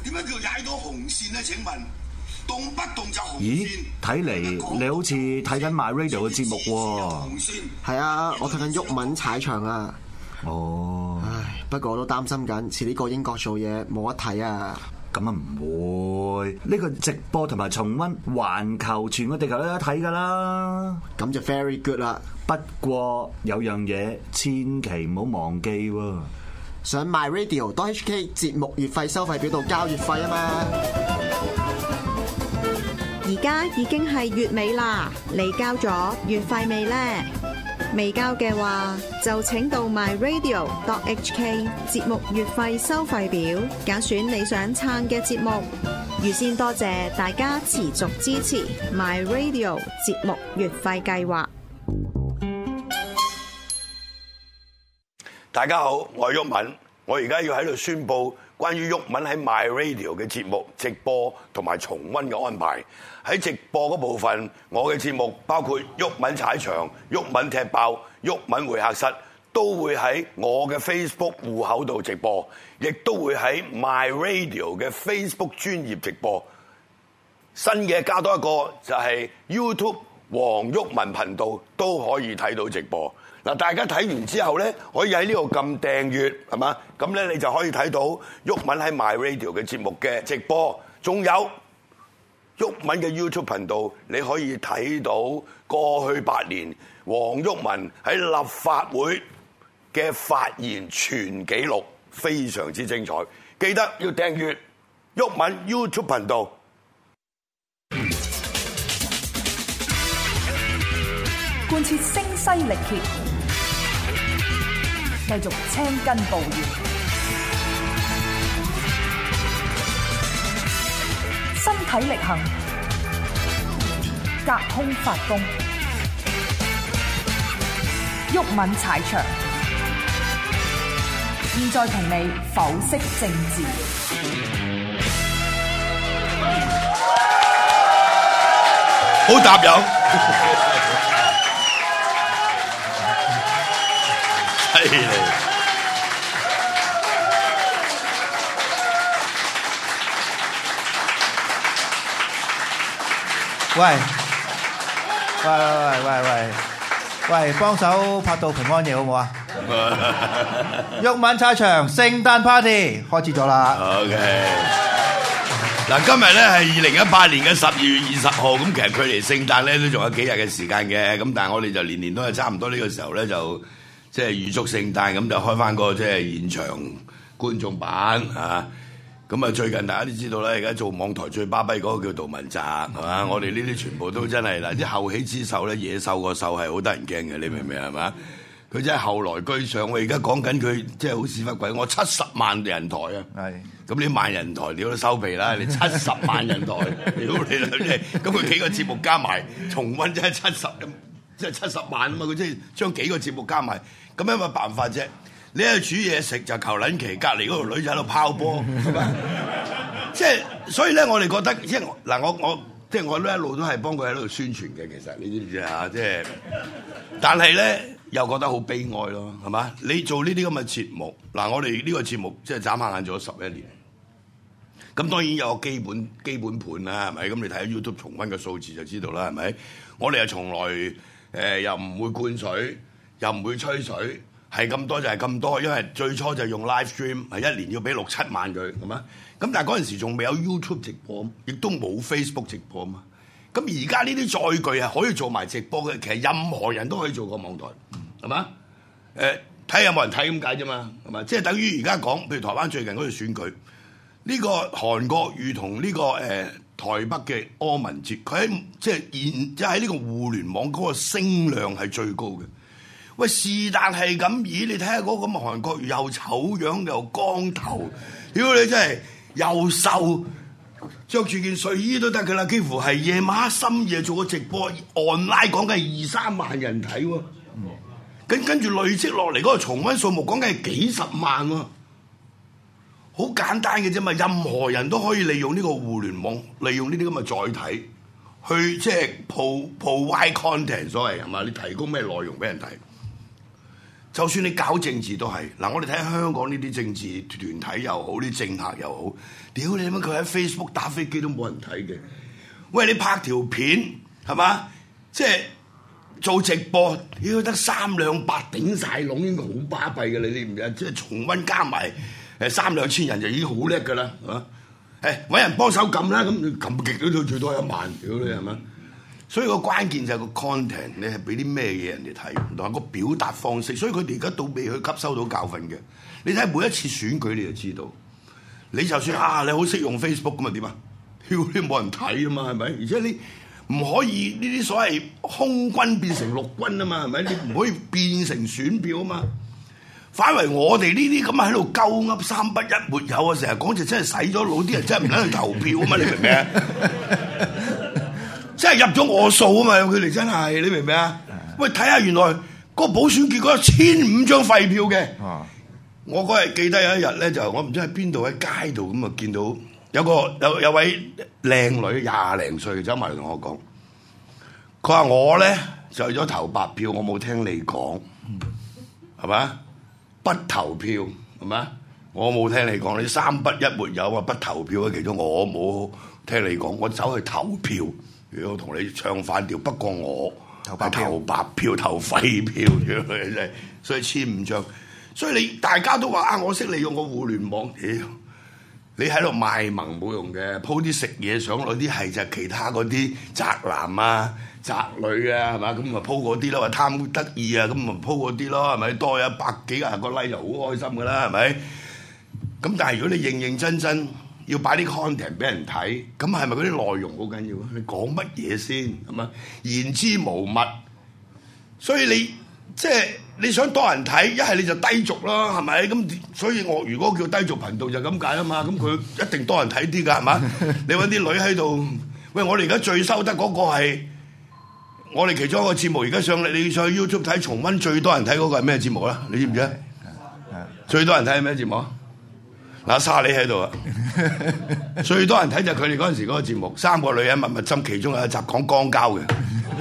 點樣叫踩到紅線咧？請問動不動就紅線？ 咦，睇嚟你好似睇緊 My Radio 嘅節目喎。 係啊，我睇緊毓民踩場啊。 哦， 唉，不過我都擔心緊，遲啲過英國做嘢冇得睇啊。 咁啊唔會，呢個直播同埋重溫環球全個地球都有得睇㗎啦。 咁就 very good 啦。 不過有樣嘢千祈唔好忘記喎， 上 myradio.hk 節目月費收費表度交月費啊嘛。 而家已經係月尾啦，你交咗月費未呢？未交嘅話，就請到 myradio.hk 節目月費收費表，揀選你想撐嘅節目。預先多謝大家持續支持 myradio 節目月費計劃。 大家好，我係毓民，我而家要喺度宣佈關於毓民喺 My Radio 嘅節目直播同埋重溫嘅安排。喺直播嗰部分，我嘅節目包括毓民踩場、毓民踢爆、毓民會客室，都會喺我嘅 Facebook 戶口度直播，亦都會喺 My Radio 嘅 Facebook 專頁直播。新嘅加多一個就係 YouTube 黃毓民頻道都可以睇到直播。嗱，大家睇完之後咧，可以喺呢度撳訂閱，係嘛？咁咧你就可以睇到毓民喺 My Radio 嘅節目嘅直播，仲有毓民嘅 YouTube 頻道，你可以睇到過去8年黃毓民喺立法會嘅發言全紀錄，非常之精彩。記得要訂閱毓民 YouTube 頻道。 貫徹聲嘶力竭，繼續青筋暴現，身體力行，隔空發功，毓民踩場。現在同你剖析政治。 好搭友。犀利！ 喂，幫手拍到平安夜好唔好啊？毓民踩場聖誕 party 開始咗啦。 OK。嗱，今日咧係2018年嘅12月20號，咁其實距離聖誕咧都仲有幾日嘅時間嘅，咁但係我哋就年年都係差唔多呢個時候咧就即係預祝聖誕，咁就開翻個即係現場觀眾版啊！咁啊，最近大家都知道咧，而家做網台最巴閉嗰個叫杜汶澤，係嘛？我哋呢啲全部都真係嗱，啲後起之秀咧，野獸個獸係好得人驚嘅，你明唔明係嘛？佢真係後來居上，我而家講緊佢即係好屎忽鬼，我70萬人台啊！係，咁你萬人台你都收皮啦，你70萬人台，屌你啦！即係咁佢幾個節目加埋重溫真係70萬啊嘛！佢即係將幾個節目加埋，咁有乜辦法啫？你喺度煮嘢食就求撚其，隔離嗰條女就喺度拋波，係咪？即係所以咧，我哋覺得即係嗱，我都一路都係幫佢喺度宣傳嘅。其實你知唔知啊？即係，但係咧又覺得好悲哀咯，係嘛？你做呢啲咁嘅節目，嗱，我哋呢個節目即係眨下眼做咗11年，咁當然有個基本盤啦，係咪？咁你睇下 YouTube 重溫嘅數字就知道啦，係咪？我哋又從來又唔會灌水，又唔會吹水。係咁多就係咁多，因為最初就用 live stream， 係1年要俾6-7萬佢，係嘛？咁但係嗰陣時仲未有 YouTube 直播，亦都冇 Facebook 直播啊嘛。咁而家呢啲載具係可以做埋直播嘅，其實任何人都可以做個網台，係嘛？睇下有冇人睇咁解啫嘛，係嘛？即係等於而家講，譬如台灣最近嗰次選舉，呢個韓國瑜同呢個台北嘅柯文哲，佢喺即係呢個互聯網嗰個聲量係最高嘅。喂，是但係咁咦？你睇下嗰個咁嘅韓國瑜又醜樣又光頭，屌你真係又瘦，着住件睡衣都得㗎啦！幾乎係夜晚深夜做個直播，online講緊係2-3萬人睇喎，跟住累積落嚟嗰個重溫數目講緊係幾十萬喎，好簡單嘅啫嘛！任何人都可以利用呢個互聯網，利用呢啲咁嘅載體去即係 provide content， 所謂係嘛？你提供咩內容俾人睇？ 就算你搞政治都係嗱，我哋睇下香港呢啲政治團體又好，啲政客又好，屌你乜佢喺 Facebook 打飛機都冇人睇嘅。喂，你拍條片係嘛？即係做直播，屌得300-200頂晒籠，應該好巴閉嘅，你知唔知啊？即係重溫加埋300-4千人就已經好叻㗎啦，係嘛？揾人幫手撳啦，咁你撳極都最多1萬，屌你係嘛？所以個關鍵就係個 content， 你係俾啲咩嘢人哋睇，同埋個表達方式。所以佢哋而家到未去吸收到教訓嘅。你睇每一次選舉你就知道，你就算你好識用 Facebook 咁啊點啊？屌你冇人睇啊嘛，係咪？而且你唔可以呢啲所謂空軍變成陸軍啊嘛，係咪？你唔可以變成選票啊嘛。反為我哋呢啲咁喺度鳩噏3不1沒有啊，成日講就真係洗咗腦，啲人真係唔撚去投票啊嘛，你明唔明啊？真係入咗我數啊嘛！佢哋真係，你明唔明啊？喂，睇下原來嗰個補選結果有1500張廢票嘅。我嗰日記得有一日咧，就我唔知喺邊度喺街度咁啊，見到有位靚女20零歲走埋嚟同我講，佢話我咧就去咗投白票，我冇聽你講，係嘛？不投票係嘛？我冇聽你講，你3不1沒有啊！不投票嘅其中我冇聽你講，我走去投票。如果我同你唱反調，不過我投白票、投廢票，所以1500張。所以你大家都話我識利用個互聯網，你喺度賣萌冇用嘅，鋪啲食嘢上嗰啲係就其他嗰啲宅男啊、宅女啊，係嘛？咁咪鋪嗰啲咯，話貪得意啊，咁咪鋪嗰啲咯，係咪？多有100幾廿個 like 就好開心噶啦，係咪？咁但係如果你認認真真要擺啲 content 俾人睇，咁係咪嗰啲內容好緊要啊？你講乜嘢先係嘛？言之無物，所以你即係你想多人睇，一係你就低俗啦，係咪？咁所以我如果叫低俗頻道就咁解啊嘛，咁佢一定多人睇啲㗎，係嘛？你揾啲女喺度，喂，我哋而家最收得嗰個係我哋其中一個節目，而家上你上去 YouTube 睇重溫最多人睇嗰個係咩節目啦？你知唔知啊？最多人睇係咩節目啊？嗱，沙梨喺度啊！最多人睇就係佢哋嗰陣時嗰個節目，3個女人密密針，其中有一集講肛交嘅。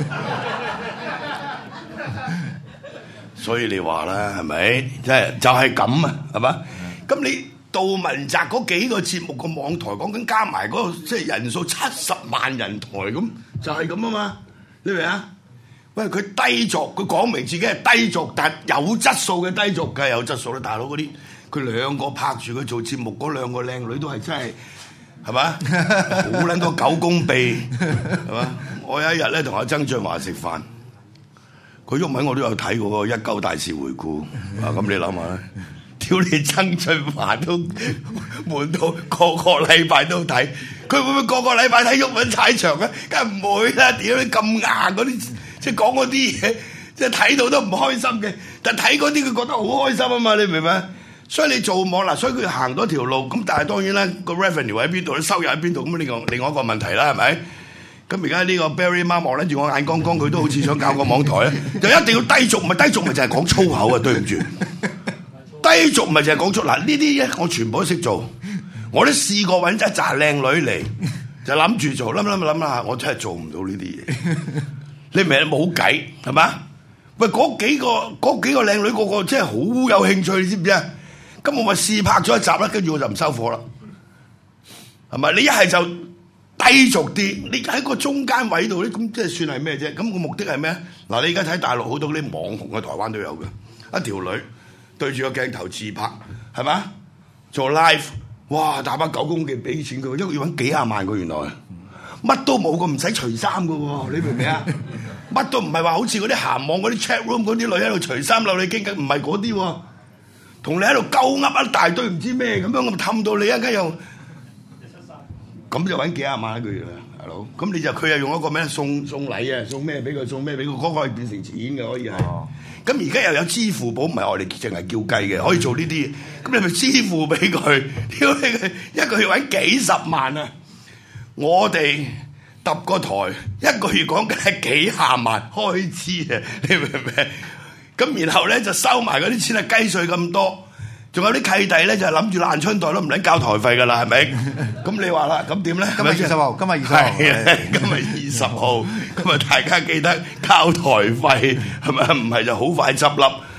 所以你話啦，係咪？即係就係咁啊，係嘛？咁你杜汶澤嗰幾個節目個網台講緊加埋嗰個即係人數70萬人台咁，就係咁啊嘛？你明啊？喂，佢低俗，佢講明自己係低俗，但係有質素嘅低俗，梗係有質素啦，大佬嗰啲。佢兩個拍住佢做節目嗰兩個靚女都係真係係嘛？好撚多狗公臂係嘛？我有一日咧同阿曾俊華食飯，佢鬱文我都有睇過《一鳩大事回顧》啊！咁你諗下啦，屌你曾俊華都悶到個禮拜都睇，佢會唔會個禮拜睇鬱文踩場啊？梗係唔會啦！屌你咁硬嗰啲，即係講嗰啲嘢，即係睇到都唔開心嘅，但睇嗰啲佢覺得好開心啊嘛！你明唔明？所以你做網嗱，所以佢行多條路，咁但係當然啦，個 revenue 喺邊度，啲收入喺邊度，咁另外一個問題啦，係咪？咁而家呢個 Barry 媽望撚住我眼光光，佢都好似想搞個網台咧，就一定要低俗，唔係低俗咪就係講粗口啊！對唔住，低俗咪就係講粗嗱呢啲嘢，我全部都識做，我都試過揾一紮靚女嚟，就諗住做，諗下，我真係做唔到呢啲嘢，你明冇計係嘛？喂，嗰幾個靚女個個真係好有興趣，你知唔知啊？咁我咪試拍咗一集啦，跟住我就唔收貨啦，係咪？你一係就低俗啲，你喺個中間位度咧，咁即係算係咩啫？咁個目的係咩？嗱，你而家睇大陸好多啲網紅嘅，台灣都有嘅，一條女對住個鏡頭自拍，係咪？做 live， 哇！大把9公斤俾錢佢，因為要揾幾廿萬個原來，乜都冇個，唔使除衫嘅喎，你明唔明啊？乜都唔係話好似嗰啲鹹網嗰啲 chat room 嗰啲女喺度除衫扭你傾偈，唔係嗰啲喎。同你喺度鳩噏一大堆唔知咩咁樣，咁氹到你一間又咁就揾幾廿萬一個月啦，大佬。咁你就佢又用一個咩送禮啊，送咩俾佢，送咩俾佢，嗰個可以變成錢嘅，可以係。咁而家又有支付寶，唔係我哋淨係叫雞嘅，可以做呢啲。咁你咪支付俾佢，屌你佢一個月揾幾十萬啊！我哋揼個台一個月講緊係幾廿萬開支啊！你明唔明？咁然後咧就收埋嗰啲錢啊，雞碎咁多，仲有啲契弟咧就諗住爛春袋都唔撚交台費噶啦，係咪？咁你話啦，咁點咧？ 今日20號，今日20號， 今日20號，咁啊大家記得交台費，係咪？唔係就好快執笠。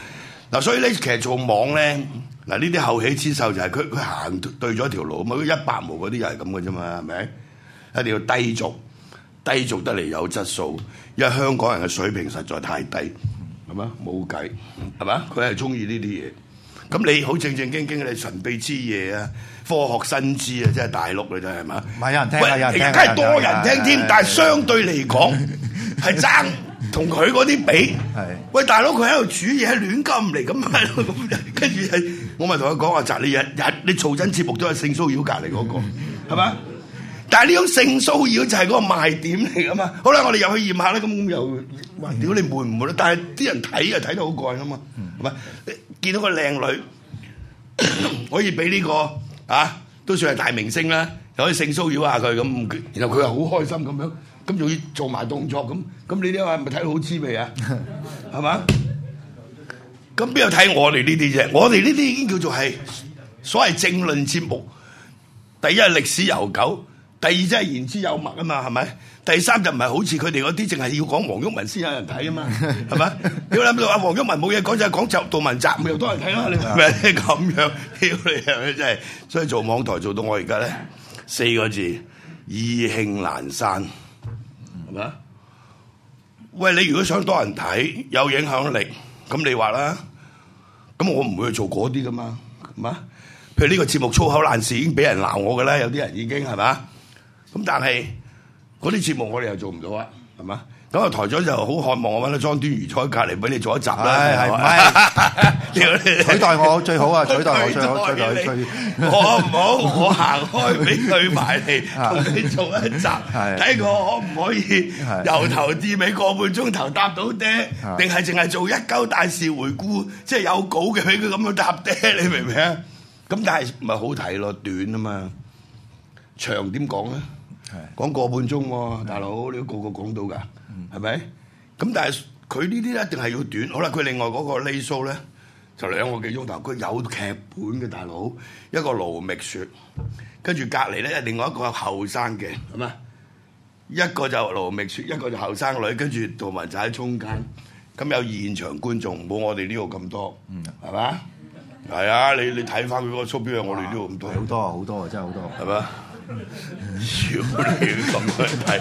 嗱，所以咧其實做網咧，嗱呢啲後起之秀就係佢行對咗條路，咁100毛嗰啲又係咁嘅啫嘛，係咪？一定要低俗得嚟有質素，因為香港人嘅水平實在太低，係嘛？冇計，係嘛？佢係中意呢啲嘢。咁你好正經你神秘之夜啊，科學新知啊，真係大陸嚟啫，係嘛？ 唔係有人聽啊，有人聽， 梗係多人聽添，但係相對嚟講係爭同佢嗰啲比。 係喂，大佬佢喺度煮嘢，亂咁嚟咁，跟住係我咪同佢講話，澤你日你做真節目都係性騷擾隔離嗰個，係嘛？但係呢種性騷擾就係嗰個賣點嚟噶嘛。好啦，我哋入去驗下啦。咁又哇，屌你悶唔悶咧？但係啲人睇啊睇得好過癮啊嘛，係咪？見到個靚女可以俾呢個都算係大明星啦，又可以性騷擾下佢咁，然後佢又好開心咁樣，咁仲要做埋動作咁，咁你啲話咪睇到好滋味啊？係嘛？咁邊有睇我哋呢啲啫？我哋呢啲已經叫做係所謂政論節目。第一係歷史悠久。第二真係言之有物啊嘛，係咪？第三就唔係好似佢哋嗰啲，淨係要講黃毓民先有人睇啊嘛，係咪？你諗到黃毓民冇嘢講就係講杜汶澤，咪又多人睇啦？你係咪咁樣？屌你係咪真係？所以做網台做到我而家咧4個字：意興闌珊，係咪？喂，你如果想多人睇，有影響力，咁你話啦，咁我唔會去做嗰啲噶嘛，係嘛？譬如呢個節目粗口爛事已經俾人鬧我㗎啦，有啲人已經係嘛？咁但係嗰啲節目我哋又做唔到啊，係嘛？咁啊台長就好渴望我揾到莊端瑜坐喺隔離俾你做一集啦，係咪？ 取代我最好啊！取代我最好，取代最我唔好，我行開俾佢埋嚟同你做一集，睇我可唔可以由頭至尾個半鐘頭答到爹，定係淨係做一鳩大事回顧，即係有稿嘅俾佢咁樣答爹，你明唔明啊？咁但係咪好睇咯？短啊嘛，長點講咧？講個半鐘喎，大佬你都個個講到㗎，係咪？咁但係佢呢啲一定係要短。好啦，佢另外嗰個 late show 咧就2個幾鐘頭，佢有劇本嘅大佬，一個盧覓雪，跟住隔離咧另外一個後生嘅，係嘛？一個就盧覓雪，一個就後生女，跟住杜汶澤喺中間，咁有現場觀眾，冇我哋呢度咁多，係嘛？係啊，你睇翻佢嗰個 show 表，我哋呢度咁多， 好多好多，真係好多， 係嘛？妖你咁樣睇，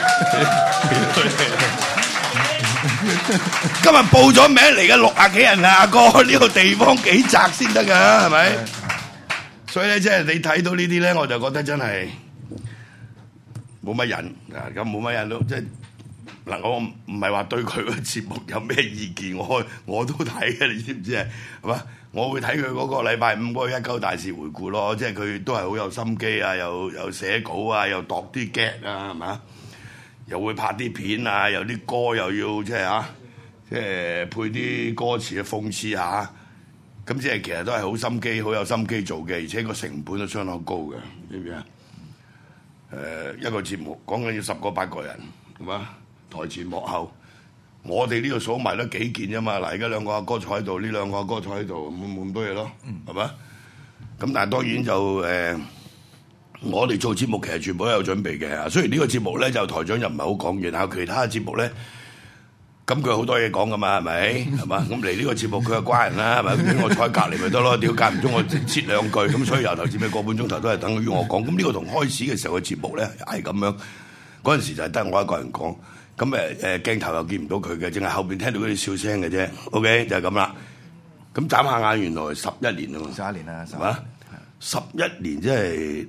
今日報咗名嚟嘅60幾人啊，阿哥呢個地方幾窄先得㗎，係咪？所以咧，即係你睇到呢啲咧，我就覺得真係冇乜癮啊！咁冇乜癮都即係嗱，我唔係話對佢個節目有咩意見，我都睇嘅，你知唔知啊？係嘛？我會睇佢嗰個禮拜5嗰個一鳩大事回顧咯，即係佢都係好有心機啊，又寫稿啊，又度啲 get 啊，係嘛？又會拍啲片啊，有啲歌又要即係即係配啲歌詞嘅諷刺下，咁即係其實都係好心機，好有心機做嘅，而且個成本都相當高嘅，知唔知啊？一個節目講緊要10個8個人，係嘛？台前幕後。我哋呢度數埋得幾件啫嘛，嗱而家2個阿哥坐喺度，呢2個阿哥坐喺度，冇咁多嘢咯，係嘛？咁但係當然就我哋做節目其實全部都有準備嘅。雖然呢個節目咧就台長又唔係好講完，有其他節目咧，咁佢好多嘢講噶嘛，係咪？係嘛？咁嚟呢個節目佢係關人啦，係咪？我坐喺隔離咪得咯，屌間唔中我切2句，咁所以由頭至尾個半鐘頭都係等於我講。咁呢個同開始嘅時候嘅節目咧係咁樣，嗰陣時就係得我一個人講。咁鏡頭又見唔到佢嘅，淨係後邊聽到嗰啲笑聲嘅啫。OK 就係咁啦。咁眨下眼，原來11年啦嘛 ，11年啦， 係嘛？11年即係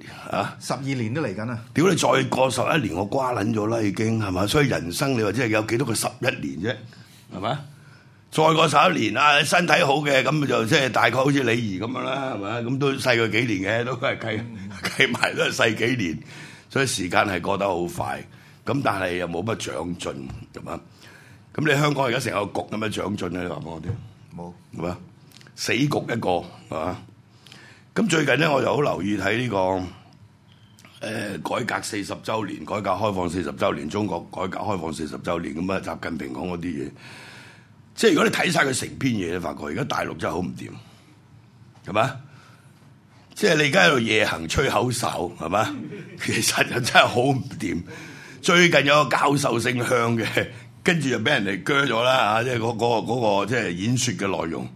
12年都嚟緊啦。 屌你再過11年，我瓜撚咗啦已經係嘛？所以人生你話即係有幾多個11年啫？係嘛？再過11年啊，身體好嘅咁就即係大概好似李儀咁樣啦，係嘛？咁都細佢幾年嘅，都係計埋都係細幾年，所以時間係過得好快。咁但係又冇乜長進咁啊！咁你香港而家成個局有乜長進咧？你話俾我聽，冇係嘛？死局一個係嘛？咁最近咧我就好留意睇呢個改革40週年、改革開放40週年、中國改革開放40週年咁啊！習近平講嗰啲嘢，即係如果你睇晒佢成篇嘢，你發覺而家大陸真係好唔掂，係嘛？即係你而家喺度夜行吹口哨係嘛？其實又真係好唔掂。最近有個教授姓向嘅，跟住就俾人哋鋸咗啦嚇，即係嗰個即係演説嘅內容，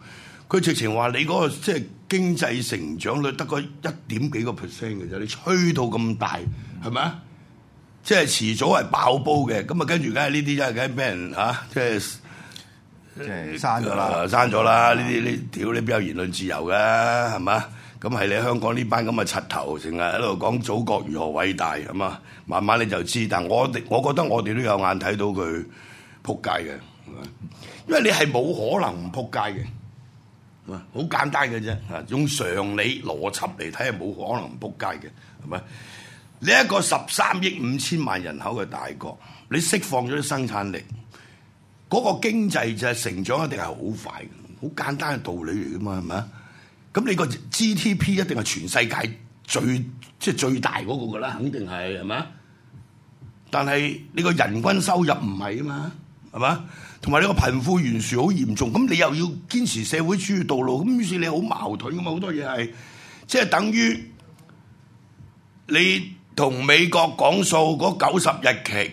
佢直情話你嗰個即係經濟成長率得個1點幾個 percent 嘅啫，你吹到咁大係咪啊？即係遲早係爆煲嘅，咁啊跟住梗係呢啲真係梗係俾人嚇，即係刪咗啦， 刪咗啦！呢啲屌你邊有言論自由嘅係嘛？咁係你香港呢班咁嘅柒頭，成日喺度講祖國如何偉大係嘛？慢慢你就知，但我覺得我哋都有眼睇到佢撲街嘅，因為你係冇可能唔撲街嘅。好簡單嘅啫，用常理邏輯嚟睇係冇可能唔撲街嘅，係咪？你一個13億5千萬人口嘅大國，你釋放咗啲生產力，嗰個經濟就係成長一定係好快嘅，好簡單嘅道理嚟噶嘛，係咪啊？咁你個 GDP 一定係全世界最大嗰個噶啦，肯定係咪啊？但係你個人均收入唔係啊嘛，係嘛？同埋呢個貧富懸殊好嚴重，咁你又要堅持社會主義道路，咁於是你好矛盾噶嘛，好多嘢係即係等於你同美國講數嗰90日期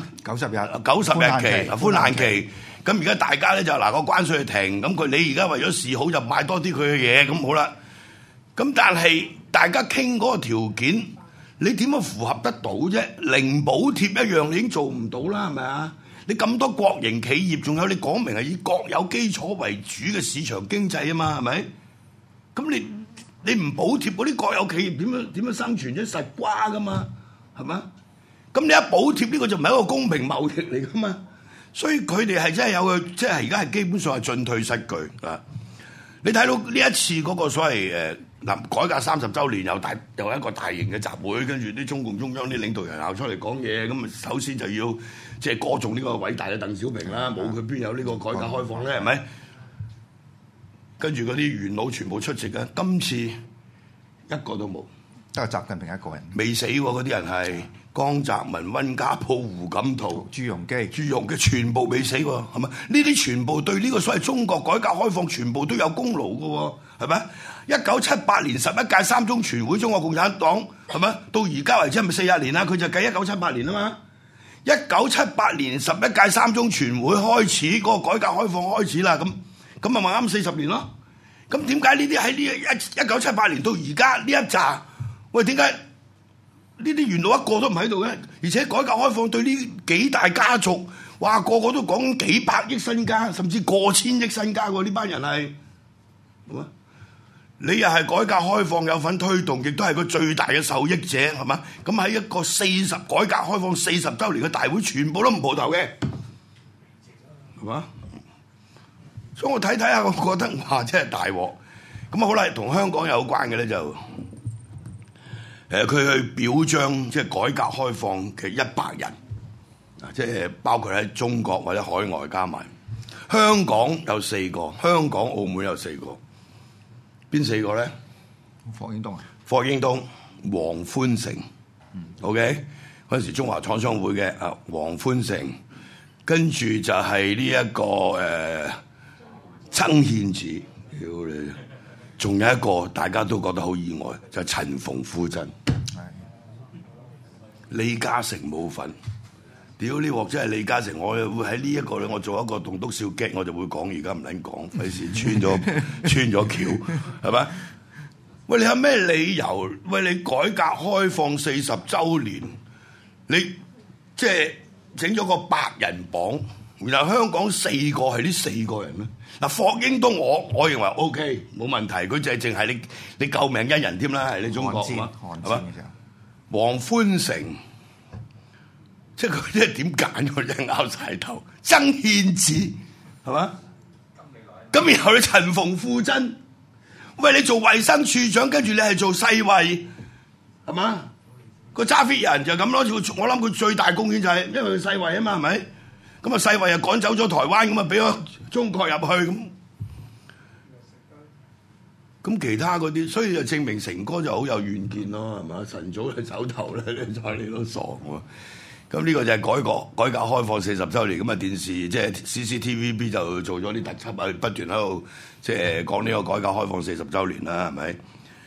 90日寬限期，咁而家大家咧就嗱個關稅停，咁你而家為咗示好就買多啲佢嘅嘢，咁好啦。咁但係大家傾嗰個條件，你點樣符合得到啫？零補貼一樣你已經做唔到啦，係咪啊？你咁多國營企業，仲有你講明係以國有基礎為主嘅市場經濟啊嘛，係咪？咁你唔補貼嗰啲國有企業點樣生存啫？實瓜噶嘛，係咪？咁你一補貼呢個就唔係一個公平貿易嚟噶嘛，所以佢哋係真係有個即係而家係基本上係進退失據啊！你睇到呢一次嗰個所謂改革30週年又一個大型嘅集會，跟住啲中共中央啲領導人鬧出嚟講嘢，咁啊首先就要即係歌頌呢個偉大嘅鄧小平啦，冇佢邊有呢個改革開放咧，係咪？跟住嗰啲元老全部出席嘅，今次一個都冇， 得個習近平一個人未死喎，嗰啲人係江澤民、溫家寶、胡錦濤、 朱鎔基全部未死喎，係咪？呢啲全部對呢個所謂中國改革開放全部都有功勞嘅喎，係咪？1978年11屆3中全會，中國共產黨係咪？到而家為止係咪40年啦？佢就計1978年啊嘛。1978年11屆3中全會開始，嗰個改革開放開始啦，咁咪啱40年咯。咁點解呢啲喺呢1978年到而家呢一紮？喂，點解呢啲元老一個都唔喺度嘅？而且改革開放對呢幾大家族，哇，個個都講幾百億身家，甚至過千億身家喎！呢班人係，係嘛？你又係改革開放有份推動，亦都係個最大嘅受益者，係嘛？咁喺一個改革開放40週年嘅大會，全部都唔蒲頭嘅，係嘛？所以我睇下，我覺得哇，真係大鑊。咁啊好啦，同香港有關嘅咧就，佢去表彰即係改革開放嘅100人，即係包括喺中國或者海外加埋，香港有4個，香港、澳門有4個。邊4個咧？ 霍英東、 黃寬誠，OK， 嗰陣時中華廠商會嘅黃寬誠，跟住就係呢一個曾憲梓，屌你！仲有一個大家都覺得好意外，就係陳馮富珍，李嘉誠冇份。屌呢鑊真係李嘉誠，我會喺呢一個咧，我做一個棟篤笑劇，我就會講，而家唔撚講，費事穿咗橋，係咪？喂，你有咩理由？喂，你改革開放40週年，你即係整咗個100人榜，然後香港4個係呢4個人咧。嗱，霍英東我認為 OK 冇問題，佢就係淨係你救命恩人添啦，係你中國係嘛？黃寬誠。即係佢啲點揀，佢真係拗晒頭。曾憲梓係嘛？咁然後你陳馮富珍，喂，你做衛生處長，跟住你係做世衛係嘛？個揸 fit 人就咁咯。我諗佢最大貢獻就係因為佢世衛啊嘛，係咪？咁啊世衛又趕走咗台灣，咁啊俾咗中國入去咁其他嗰啲，所以就證明成哥就好有遠見咯，係嘛？晨早就走頭咧，你都傻喎。咁呢個就係改革開放40週年咁啊！電視即係 CCTVB 就做咗啲特輯啊，不斷喺度即係講呢個改革開放40週年啦，係咪？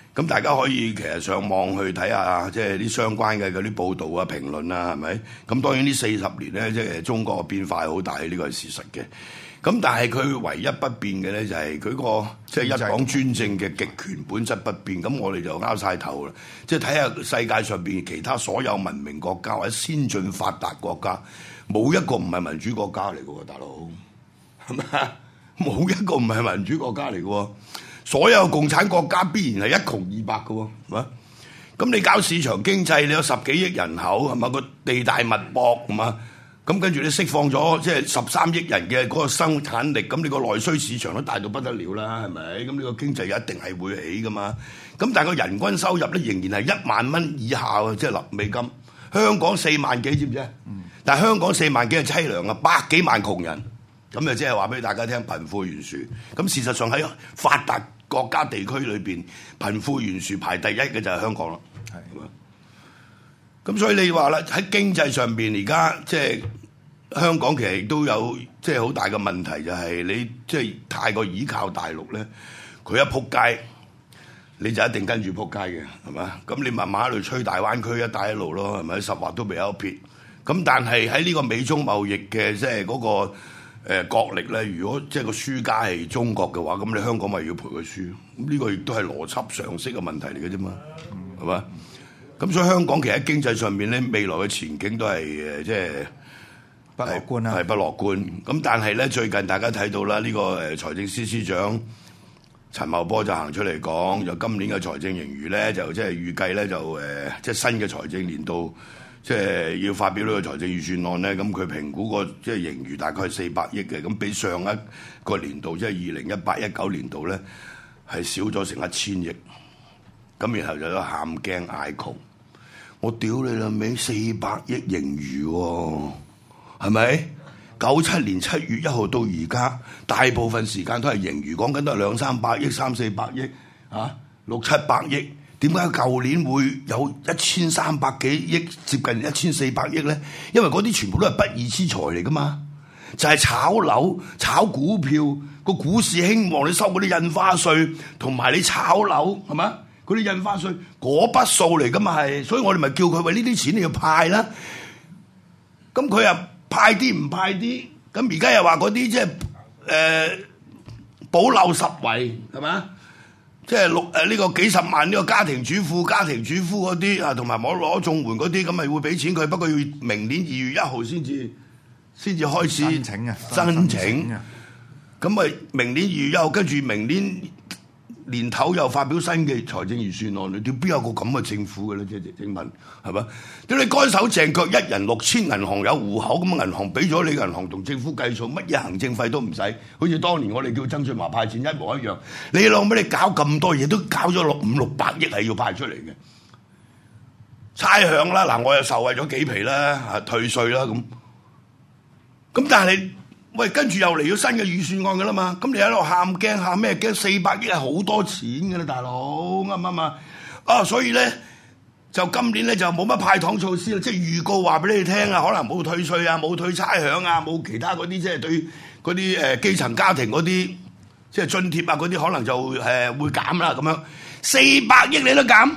咁大家可以其實上網去睇下，即係啲相關嘅嗰啲報導啊、評論啊，係咪？咁當然呢40年咧，即係中國嘅變化係好大，呢個係事實嘅。咁但係佢唯一不變嘅咧，就係佢個即係一黨專政嘅極權本質不變。咁我哋就拗晒頭啦，即係睇下世界上邊其他所有文明國家或者先進發達國家，冇一個唔係民主國家嚟嘅喎，大佬係咪？冇一個唔係民主國家嚟嘅喎。所有共產國家必然係一窮二白嘅喎，係嘛？咁你搞市場經濟，你有10幾億人口，係嘛？個地大物博，係嘛？咁跟住你釋放咗即係13億人嘅嗰個生產力，咁你個內需市場都大到不得了啦，係咪？咁呢個經濟一定係會起㗎嘛？咁但係個人均收入咧仍然係1萬蚊以下啊，即係立美金。香港4萬幾，知唔知啊？但係香港4萬幾係凄涼啊，百幾萬窮人。咁就即係話俾大家聽，貧富懸殊。咁事實上喺發達國家地區裏邊，貧富懸殊排第一嘅就係香港咯。係嘛？咁所以你話啦，喺經濟上邊而家即係香港其實亦都有即係好大嘅問題，就係你即係太過倚靠大陸咧，佢一撲街你就一定跟住撲街嘅，係嘛？咁你慢慢喺度吹大灣區一帶一路咯，係咪？10劃都未有撇。咁但係喺呢個美中貿易嘅即係嗰個角力咧，如果即係個輸家係中國嘅話，咁你香港咪要賠佢輸？咁呢個亦都係邏輯常識嘅問題嚟嘅啫嘛，係嘛？咁所以香港其實喺經濟上面咧，未來嘅前景都係即係不樂觀啦， 係不樂觀。咁但係咧，最近大家睇到啦，呢個財政司司長陳茂波就行出嚟講，就今年嘅財政盈餘咧，就即係預計咧就即係新嘅財政年度。即係要發表呢個財政預算案咧，咁佢評估個即係盈餘大概係400億嘅，咁比上一個年度即係2018-19年度咧係少咗成1000億，咁然後就有喊驚嗌窮，我屌你啦尾400億盈餘喎，係咪？97年7月1號到而家，大部分時間都係盈餘，講緊都係200-300億、300-400億啊，600-700億。點解舊年會有1300幾億，接近1400億咧？因為嗰啲全部都係不義之財嚟噶嘛，就係炒樓、炒股票，個股市興旺，你收嗰啲印花稅，同埋你炒樓係嘛？嗰啲印花稅嗰筆數嚟噶嘛係，所以我哋咪叫佢為呢啲錢你要派啦。咁佢又派啲唔派啲，咁而家又話嗰啲即係保留實惠係嘛？即係呢個幾十萬呢個家庭主婦嗰啲啊，同埋冇攞綜援嗰啲，咁咪會俾錢佢。不過要明年2月1號先至開始申請。咁咪明年2月1號，跟住明年年頭又發表新嘅財政預算案。你點邊有個咁嘅政府嘅咧？即係請問係嘛？點你乾手淨腳一人6000，銀行有戶口咁，銀行俾咗你，銀行同政府計數，乜嘢行政費都唔使，好似當年我哋叫曾俊華派錢一模一樣。你諗乜？你搞咁多嘢都搞咗500-600億係要派出嚟嘅，差餉啦嗱，我又受惠咗幾皮啦，退稅啦咁。咁但係你喂跟住又嚟咗新嘅預算案㗎啦嘛，咁你喺度喊驚喊咩驚？400億係好多錢㗎啦，大佬啱唔啱啊？所以咧。就今年咧就冇乜派糖措施啦，即係預告話俾你聽啊，可能冇退稅啊，冇退差餉啊，冇其他嗰啲即係對嗰啲基層家庭嗰啲即係津貼啊嗰啲可能就會減啦咁樣。400億你都減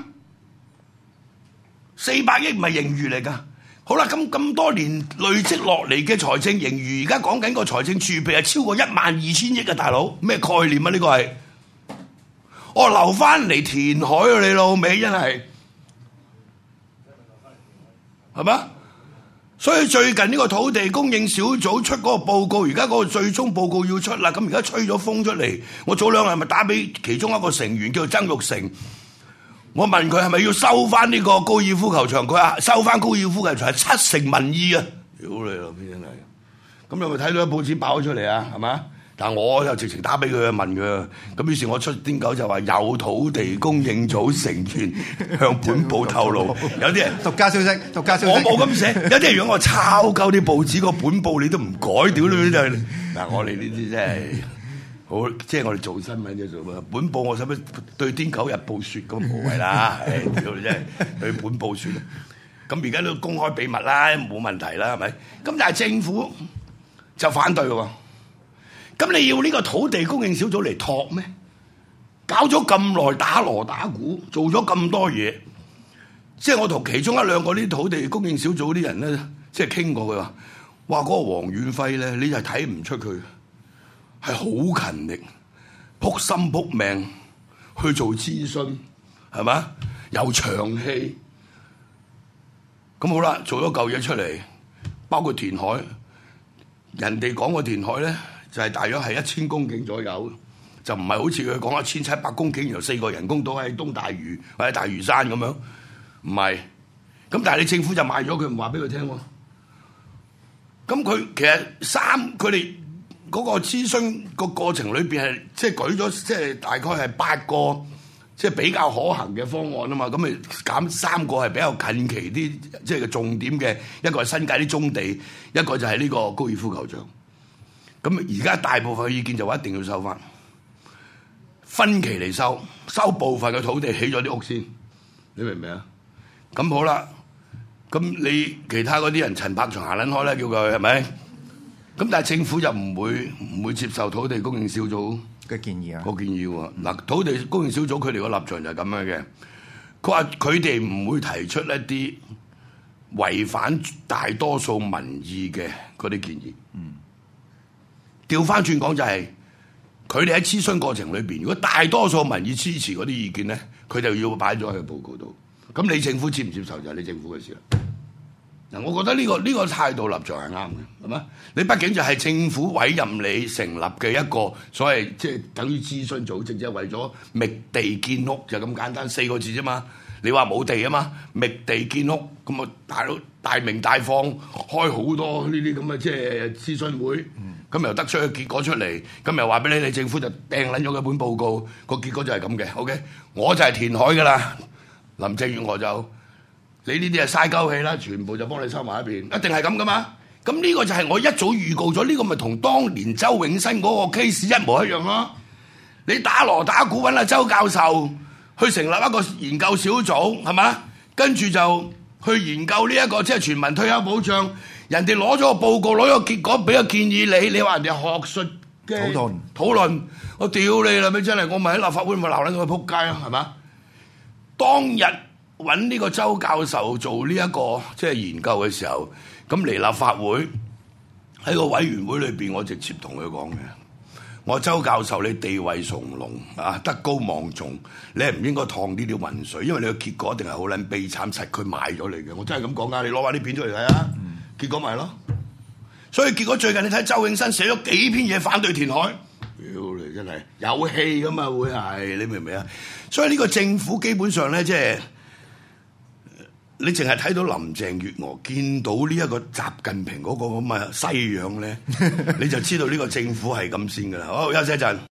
，400億唔係盈餘嚟㗎。好啦，咁多年累積落嚟嘅財政盈餘，而家講緊個財政儲備係超過12000億嘅，大佬咩概念啊？呢個係我留翻嚟填海啊！你老味真係。係嘛？所以最近呢個土地供應小組出嗰個報告，而家嗰個最終報告要出啦。咁而家吹咗風出嚟，我早2日咪打俾其中一個成員叫做曾鈺成，我問佢係咪要收翻呢個高爾夫球場？佢話收翻高爾夫球場係7成民意啊！屌你老味真係！咁你咪睇到報紙爆咗出嚟啊？係嘛？但我又直情打俾佢去問佢，咁於是我出癲狗就話有土地供應組成員向本報透露，有啲人獨家消息， 我冇咁寫，有啲人如果我抄鳩啲報紙個本報，你都唔改，屌你真係嗱！我哋呢啲真係好，即係我哋做新聞啫，做乜本報我使乜對癲狗日報説咁無謂啦？屌你真係對本報説，咁而家都公開秘密啦，冇問題啦，係咪？咁但係政府就反對喎。咁你要呢個土地供應小組嚟托咩？ 搞咗咁耐打鑼打鼓，做咗咁多嘢，即係我同其中一兩個啲土地供應小組啲人咧，即係傾過，佢話：哇，嗰個黃遠輝咧，你就係睇唔出佢係好勤力，撲心撲命去做諮詢，係嘛？有長氣。咁好啦，做咗嚿嘢出嚟，包括填海，人哋講個填海咧就係大約係1000公頃左右，就唔係好似佢講1700公頃，然後4個人工島喺東大嶼或者大嶼山咁樣，唔係。咁但係你政府就賣咗佢，唔話俾佢聽喎。咁佢其實佢哋嗰個諮詢個過程裏邊係即係舉咗即係大概係8個。即係比較可行嘅方案啊嘛，咁咪減3個係比較近期啲，即係重點嘅，一個係新界啲棕地，一個就係呢個高爾夫球場。咁而家大部分嘅意見就話一定要收翻，分期嚟收部分嘅土地起咗啲屋先，你明唔明啊？咁好啦，咁你其他嗰啲人陳百祥行撚開啦，叫佢係咪？咁但係政府就唔會接受土地供應小組嘅建議啊， 個建議喎。嗱，土地供應小組佢哋個立場就係咁樣嘅，佢話佢哋唔會提出一啲違反大多數民意嘅嗰啲建議。調翻轉講就係，佢哋喺諮詢過程裏邊，如果大多數民意支持嗰啲意見咧，佢就要擺咗喺個報告度。咁你政府接唔接受就係你政府嘅事啦。嗱，我覺得呢個態度立場係啱嘅，係嘛？你畢竟就係政府委任你成立嘅一個所謂即係等於諮詢組織，即係為咗覓地建屋就咁簡單4個字啫嘛。你話冇地啊嘛，覓地建屋咁啊，大佬大明大放開好多呢啲咁嘅即係諮詢會，咁又得出個結果出嚟，咁又話俾你政府就掟撚咗嗰本報告，個結果就係咁嘅。OK， 我就係填海㗎啦，林鄭月娥就。你呢啲係嘥鳩氣啦，全部就幫你收埋一邊，一定係咁噶嘛？咁呢個就係我一早預告咗，呢個咪同當年周永新嗰個 case 一模一樣咯。你打鑼打鼓揾阿周教授去成立一個研究小組，係嘛？跟住就去研究呢一個即係全民退休保障，人哋攞咗個報告，攞咗個結果，俾個建議你，你話人哋學術嘅討論，我屌你啦！咪真係我咪喺立法會咪鬧撚佢仆街咯，係嘛？當日揾呢個周教授做呢一個即係研究嘅時候，咁嚟立法會喺個委員會裏邊，我直接同佢講嘅，我周教授你地位崇隆啊，德高望重，你係唔應該燙呢啲渾水，因為你個結果一定係好撚悲慘，實佢賣咗你嘅，我真係咁講㗎，你攞翻啲片出嚟睇啊，結果咪咯。所以結果最近你睇周永新寫咗幾篇嘢反對填海，屌你真係有氣㗎嘛會係，你明唔明啊？所以呢個政府基本上咧即係。你淨係睇到林鄭月娥見到呢一個習近平嗰個咁嘅西樣咧，你就知道呢個政府係咁先㗎啦。好，休息一陣。